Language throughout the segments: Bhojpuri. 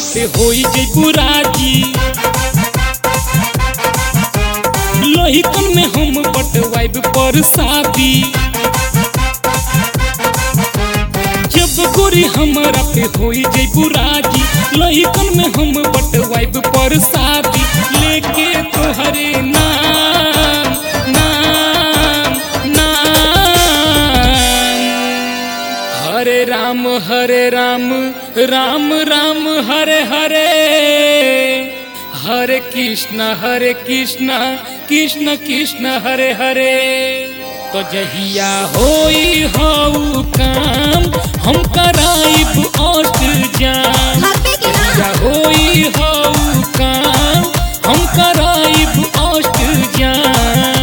पे होई जइबू राजी। लइकन में हम बटवाइब पर शादी। जब गोरी हमरा पे होई जइबू राजी, लइकन में हम बटवाइब पर शादी। लेके तोहरे नाम नाम नाम, हरे राम राम राम हरे हरे, हरे कृष्ण कृष्ण कृष्ण हरे हरे। तो जहिया होई हऊ काम हम कराइब अष्ट जाम। जहिया होई हऊ काम हम कराइब अष्ट जाम।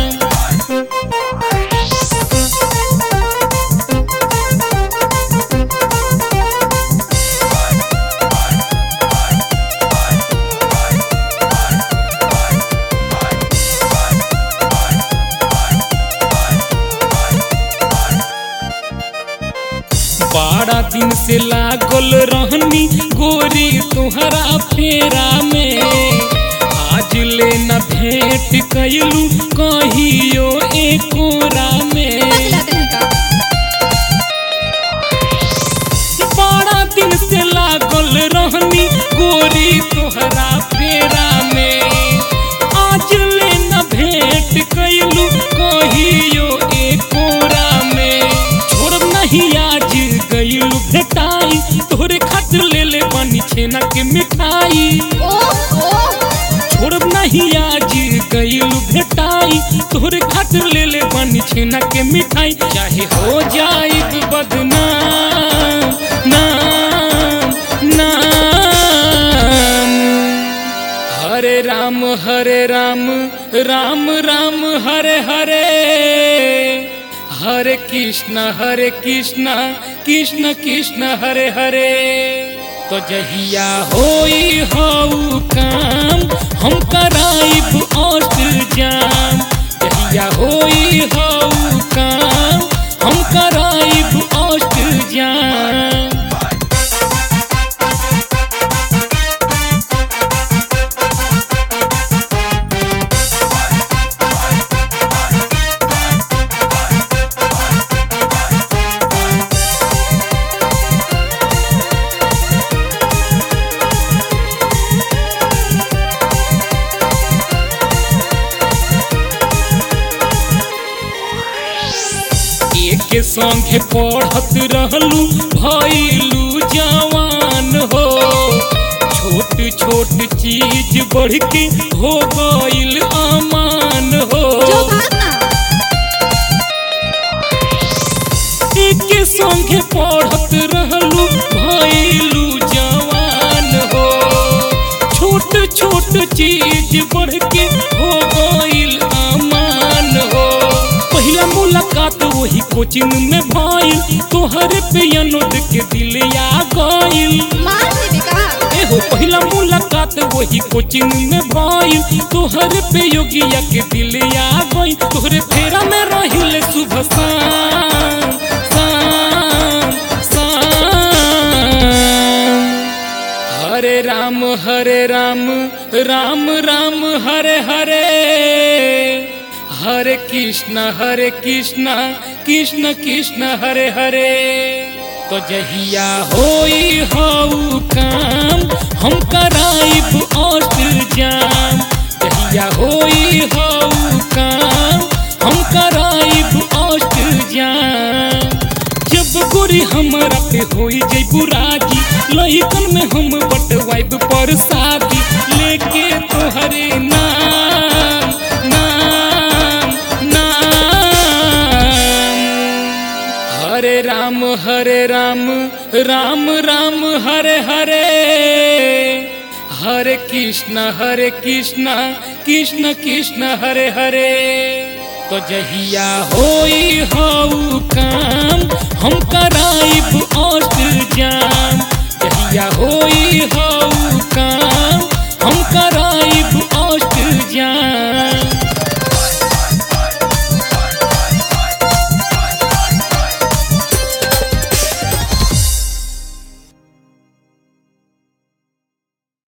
बारह दिन से लागल रहनी गोरी तुहरा फेरा में। आज ले न भेंट कैलू कहियो एकोरा में। 12 दिन से लागल रहनी गोरी तुहरा फेरा में। आज ले न भेंट कैलू कहियो एकोरा में। छोड़ नहीं आज गईलू भेटाई, तोहरे खातिर ले ले पानी छेना के मिठाई। छोड़ नहीं आज गईलू भेटाई, तोहरे खातिर ले ले पानी छेना के मिठाई। चाहे हो जाए बदनाम नाम नाम, हरे राम राम राम हरे हरे, हरे कृष्ण कृष्ण कृष्ण हरे हरे। तो जहिया होई हऊ काम हम कराइब अष्ट जाम। जहिया होई हऊ काम हम कराइब अष्ट जाम। के संगे पढ़त रहलू भइलू जवान हो। छोट छोट चीज बढ़ के हो गइल अमान हो। के संगे पढ़त रहलू भइलू जवान हो। छोट छोट चीज बढ़ के हो गइल अमान हो। पहिला मुलाकात वही कोचिंग में भइल, तोहरे पे अनोद के दिल आ गइल। एहो पहिला मुलाकात वही कोचिंग में भइल, तोहरे पे योगिया के दिल आ गइल। तोहरे फेरा में रहिले सुबह शाम शाम शाम, हरे राम राम राम हरे हरे, हरे कृष्ण कृष्ण कृष्ण हरे हरे। तो जहिया होई हऊ काम हम कराइब अष्ट जाम। जहिया होई हऊ काम हम कराइब अष्ट जाम। जब गोरी हमरा पे होई जइबू राजी, लइकन में हम बटवाइब पर शादी। लेके तोहरे नाम नाम नाम, हरे राम राम राम हरे हरे, हरे कृष्ण कृष्ण कृष्ण हरे हरे। तो जहिया होई हऊ काम